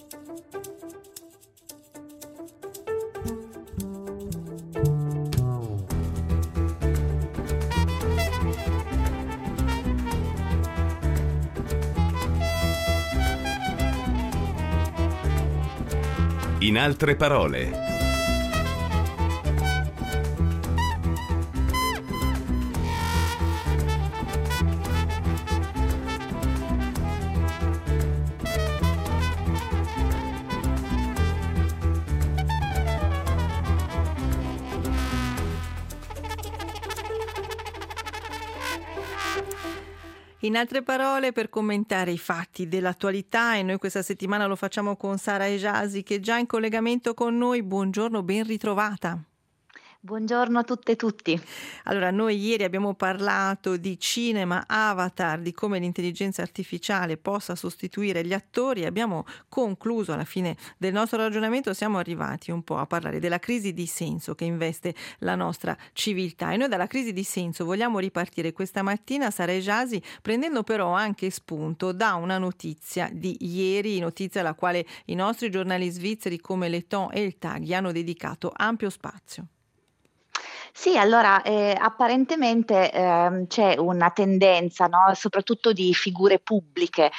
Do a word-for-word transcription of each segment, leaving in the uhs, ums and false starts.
In altre parole. In altre parole, per commentare i fatti dell'attualità, e noi questa settimana lo facciamo con Sara Ejasi, che è già in collegamento con noi. Buongiorno, ben ritrovata. Buongiorno a tutte e tutti. Allora, noi ieri abbiamo parlato di cinema, Avatar, di come l'intelligenza artificiale possa sostituire gli attori. Abbiamo concluso alla fine del nostro ragionamento, siamo arrivati un po' a parlare della crisi di senso che investe la nostra civiltà. E noi dalla crisi di senso vogliamo ripartire questa mattina, Sara Ejasi, prendendo però anche spunto da una notizia di ieri, notizia alla quale i nostri giornali svizzeri come Le Temps e il Tag hanno dedicato ampio spazio. Sì, allora eh, apparentemente eh, c'è una tendenza, no, soprattutto di figure pubbliche,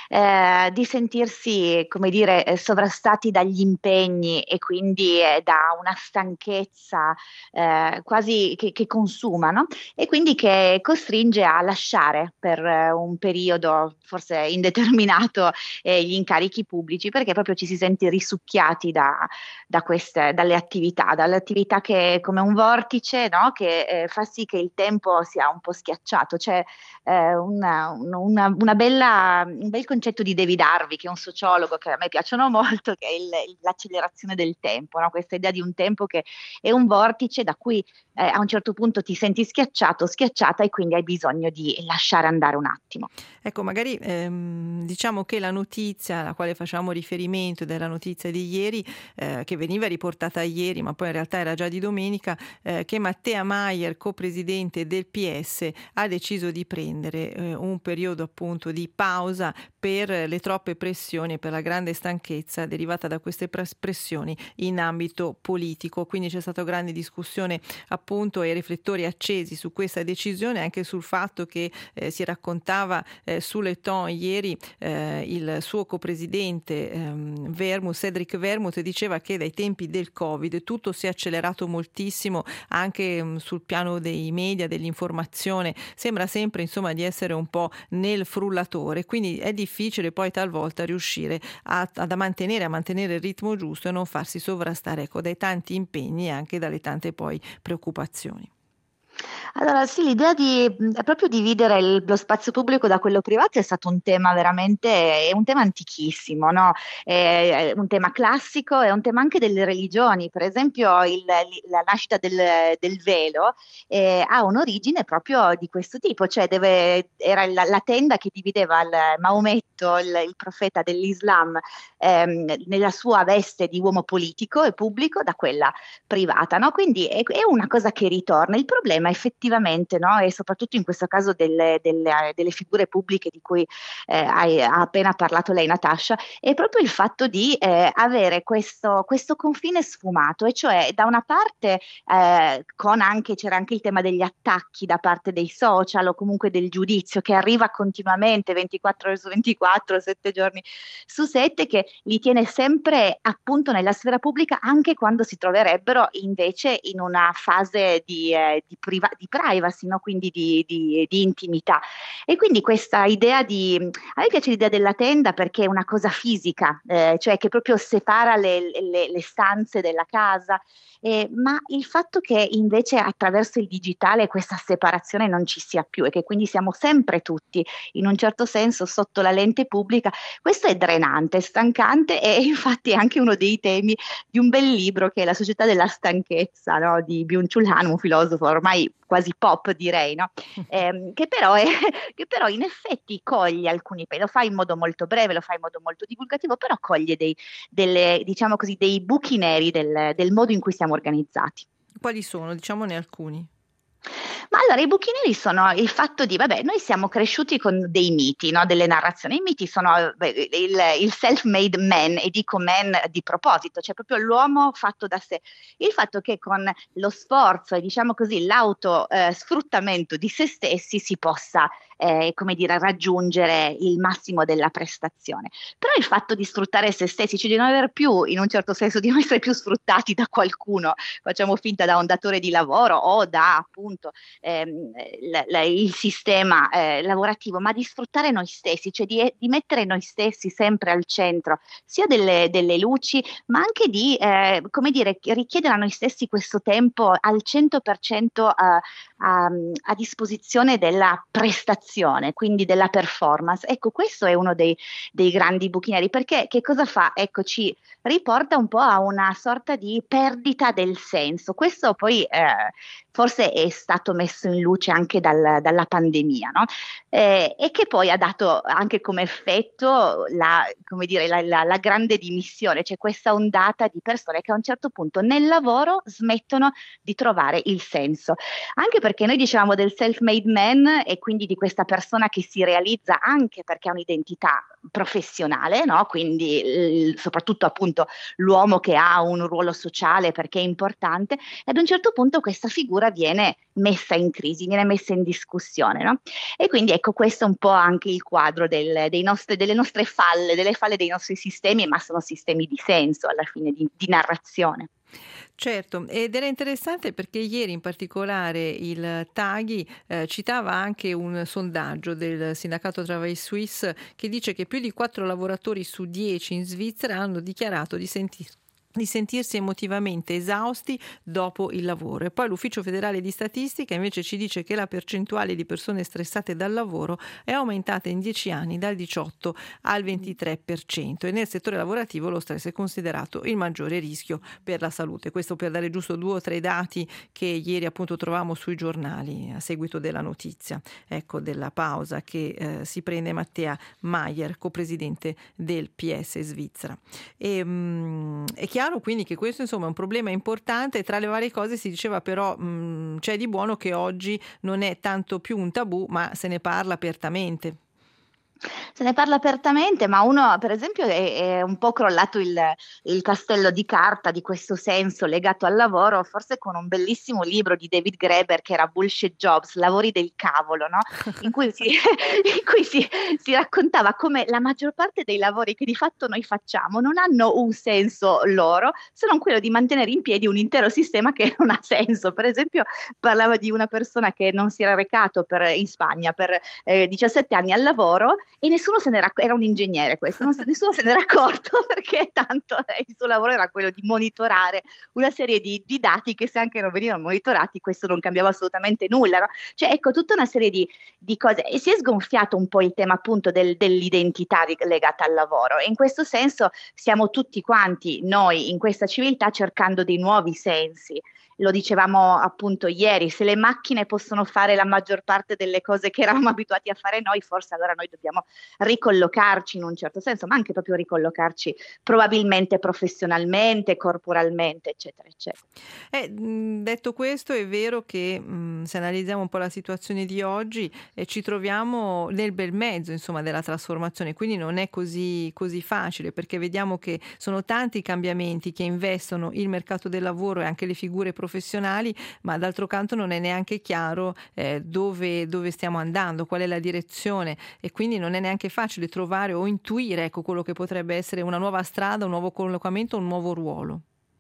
eh, di sentirsi, come dire, eh, sovrastati dagli impegni e quindi eh, da una stanchezza eh, quasi che, che consuma, no? E quindi che costringe a lasciare per eh, un periodo forse indeterminato eh, gli incarichi pubblici, perché proprio ci si sente risucchiati da, da queste, dalle attività, dalle attività che come un vortice, no? Che eh, fa sì che il tempo sia un po' schiacciato. C'è eh, una, una, una bella, un bel concetto di David Harvey, che è un sociologo che a me piacciono molto, che è il, l'accelerazione del tempo, no? Questa idea di un tempo che è un vortice da cui eh, a un certo punto ti senti schiacciato, schiacciata, e quindi hai bisogno di lasciare andare un attimo. Ecco, magari ehm, diciamo che la notizia alla quale facciamo riferimento, della notizia di ieri, eh, che veniva riportata ieri, ma poi in realtà era già di domenica, eh, che Mattea Maier, copresidente del P S, ha deciso di prendere eh, un periodo appunto di pausa per le troppe pressioni e per la grande stanchezza derivata da queste pressioni in ambito politico. Quindi c'è stata grande discussione appunto e riflettori accesi su questa decisione, anche sul fatto che eh, si raccontava eh, sulle Temps ieri eh, il suo copresidente ehm, Vermouth, Cedric Vermouth, diceva che dai tempi del Covid tutto si è accelerato moltissimo anche mh, sul piano dei media, dell'informazione. Sembra sempre insomma di essere un po' nel frullatore, quindi è difficile poi talvolta riuscire a, a mantenere, a mantenere il ritmo giusto e non farsi sovrastare, ecco, dai tanti impegni e anche dalle tante poi preoccupazioni. Allora sì, l'idea di è proprio dividere il, lo spazio pubblico da quello privato è stato un tema veramente, è un tema antichissimo, no? È, è un tema classico, è un tema anche delle religioni. Per esempio il, la nascita del, del velo eh, ha un'origine proprio di questo tipo, cioè deve, era la, la tenda che divideva il Maometto, il, il profeta dell'Islam, ehm, nella sua veste di uomo politico e pubblico, da quella privata, no? Quindi è, è una cosa che ritorna. Il problema effettivamente, no, e soprattutto in questo caso delle, delle, delle figure pubbliche di cui eh, hai, ha appena parlato lei, Natascia, è proprio il fatto di eh, avere questo, questo confine sfumato, e cioè da una parte eh, con anche, c'era anche il tema degli attacchi da parte dei social o comunque del giudizio che arriva continuamente ventiquattro ore su ventiquattro, sette giorni su sette, che li tiene sempre appunto nella sfera pubblica anche quando si troverebbero invece in una fase di, eh, di priva- di privacy, no? Quindi di, di, di intimità. E quindi questa idea di, a me piace l'idea della tenda perché è una cosa fisica, eh, cioè che proprio separa le, le, le stanze della casa, eh, ma il fatto che invece attraverso il digitale questa separazione non ci sia più e che quindi siamo sempre tutti in un certo senso sotto la lente pubblica, questo è drenante, stancante, e infatti è anche uno dei temi di un bel libro che è La società della stanchezza, no? Di Byung-Chul Han, un filosofo ormai quasi pop, direi, no? Eh, che, però è, che però in effetti coglie alcuni, lo fa in modo molto breve, lo fa in modo molto divulgativo, però coglie dei, delle, diciamo così, dei buchi neri del, del modo in cui siamo organizzati. Quali sono? Diciamone alcuni. Ma allora i buchi neri sono il fatto di, vabbè, noi siamo cresciuti con dei miti, no? Delle narrazioni. I miti sono beh, il, il self-made man, e dico man di proposito, cioè proprio l'uomo fatto da sé. Il fatto che con lo sforzo e diciamo così l'auto eh, sfruttamento di se stessi si possa eh, come dire, raggiungere il massimo della prestazione. Però il fatto di sfruttare se stessi, cioè di non aver più, in un certo senso, di non essere più sfruttati da qualcuno, facciamo finta da un datore di lavoro o da appunto ehm, l- l- il sistema eh, lavorativo, ma di sfruttare noi stessi, cioè di, di mettere noi stessi sempre al centro, sia delle, delle luci, ma anche di, eh, come dire, richiedere a noi stessi questo tempo al cento per cento a, a, a disposizione della prestazione, quindi della performance. Ecco, questo è uno dei, dei grandi buchi neri, perché che cosa fa? Ecco, ci riporta un po' a una sorta di perdita del senso. Questo poi eh, forse è stato messo in luce anche dal- dalla pandemia, no? Eh, e che poi ha dato anche come effetto la, come dire, la, la- la grande dimissione, cioè questa ondata di persone che a un certo punto nel lavoro smettono di trovare il senso. Anche perché noi dicevamo del self-made man e quindi di questa persona che si realizza anche perché ha un'identità professionale, no? Quindi eh, soprattutto appunto l'uomo che ha un ruolo sociale perché è importante, e ad un certo punto questa figura viene messa in crisi, viene messa in discussione, no? E quindi ecco, questo è un po' anche il quadro del- dei nostri- delle nostre falle, delle falle dei nostri sistemi, ma sono sistemi di senso alla fine, di, di narrazione. Certo, ed era interessante perché ieri in particolare il Taghi eh, citava anche un sondaggio del sindacato Travail Suisse che dice che più di quattro lavoratori su dieci in Svizzera hanno dichiarato di sentir di sentirsi emotivamente esausti dopo il lavoro. E poi l'Ufficio federale di statistica invece ci dice che la percentuale di persone stressate dal lavoro è aumentata in dieci anni dal diciotto al ventitré per cento, e nel settore lavorativo lo stress è considerato il maggiore rischio per la salute. Questo per dare giusto due o tre dati che ieri appunto trovavamo sui giornali a seguito della notizia, ecco, della pausa che eh, si prende Mattea Maier, copresidente del P S Svizzera. E, mh, è chiaro quindi che questo insomma è un problema importante. Tra le varie cose si diceva però mh, c'è di buono che oggi non è tanto più un tabù, ma se ne parla apertamente. Se ne parla apertamente, ma uno, per esempio, è, è un po' crollato il, il castello di carta di questo senso legato al lavoro, forse con un bellissimo libro di David Graeber che era Bullshit Jobs, lavori del cavolo, no? In cui, si, in cui si, si raccontava come la maggior parte dei lavori che di fatto noi facciamo non hanno un senso loro, se non quello di mantenere in piedi un intero sistema che non ha senso. Per esempio, parlava di una persona che non si era recato per, in Spagna per eh, diciassette anni al lavoro, e nessuno se n'era, era un ingegnere questo, non se- nessuno se n'era accorto perché tanto eh, il suo lavoro era quello di monitorare una serie di, di dati che se anche non venivano monitorati questo non cambiava assolutamente nulla, no? Cioè ecco, tutta una serie di, di cose, e si è sgonfiato un po' il tema appunto del- dell'identità ri- legata al lavoro, e in questo senso siamo tutti quanti noi in questa civiltà cercando dei nuovi sensi. Lo dicevamo appunto ieri, se le macchine possono fare la maggior parte delle cose che eravamo abituati a fare noi, forse allora noi dobbiamo ricollocarci in un certo senso, ma anche proprio ricollocarci probabilmente professionalmente, corporalmente, eccetera, eccetera. Eh, mh, detto questo, è vero che mh, se analizziamo un po' la situazione di oggi eh, ci troviamo nel bel mezzo, insomma, della trasformazione, quindi non è così, così facile, perché vediamo che sono tanti i cambiamenti che investono il mercato del lavoro e anche le figure professionali, ma d'altro canto non è neanche chiaro eh, dove, dove stiamo andando, qual è la direzione, e quindi non è neanche facile trovare o intuire, ecco, quello che potrebbe essere una nuova strada, un nuovo collocamento, un nuovo ruolo.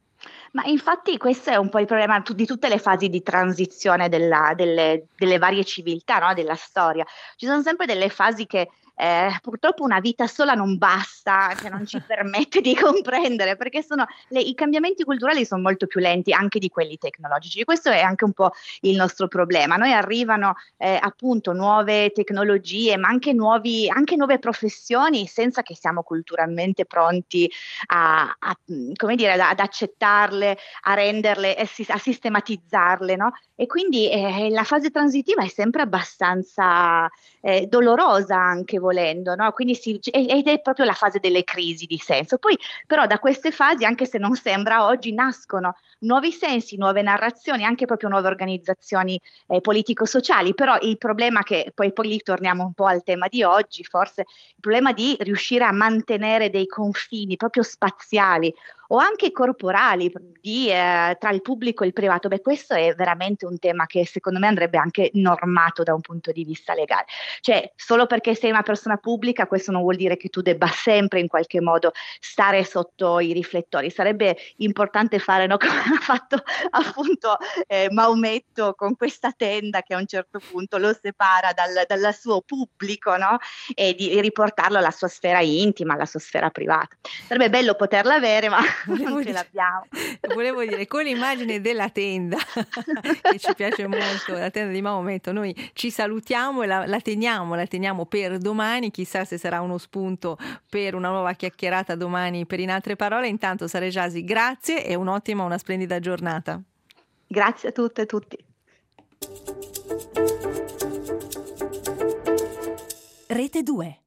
Ma infatti questo è un po' il problema tu- di tutte le fasi di transizione della- delle, delle varie civiltà, no? Della storia. Ci sono sempre delle fasi che eh, purtroppo una vita sola non basta, che non ci permette di comprendere, perché sono, le- i cambiamenti culturali sono molto più lenti anche di quelli tecnologici. Questo è anche un po' il nostro problema. Noi arrivano eh, appunto nuove tecnologie, ma anche, nuovi, anche nuove professioni senza che siamo culturalmente pronti a, a, come dire, ad accettarle, a renderle, a sistematizzarle, no? E quindi eh, la fase transitiva è sempre abbastanza eh, dolorosa anche volendo, no? Quindi si, ed è proprio la fase delle crisi di senso. Poi però da queste fasi, anche se non sembra oggi, nascono nuovi sensi, nuove narrazioni, anche proprio nuove organizzazioni eh, politico-sociali. Però il problema che, poi, poi lì torniamo un po' al tema di oggi, forse il problema di riuscire a mantenere dei confini proprio spaziali o anche corporali di, eh, tra il pubblico e il privato. Beh, questo è veramente un tema che secondo me andrebbe anche normato da un punto di vista legale. Cioè, solo perché sei una persona pubblica, questo non vuol dire che tu debba sempre in qualche modo stare sotto i riflettori. Sarebbe importante fare, no, come ha fatto appunto eh, Maometto con questa tenda che a un certo punto lo separa dal, dal suo pubblico, no? E di riportarlo alla sua sfera intima, alla sua sfera privata. Sarebbe bello poterla avere, ma Volevo non ce dire, l'abbiamo. volevo dire, con l'immagine della tenda che ci piace molto, la tenda di Maometto, noi ci salutiamo e la, la teniamo, la teniamo per domani, chissà se sarà uno spunto per una nuova chiacchierata domani per In Altre Parole. Intanto Sara Ejasi, grazie e un'ottima, una splendida giornata. Grazie a tutte e tutti. Rete due.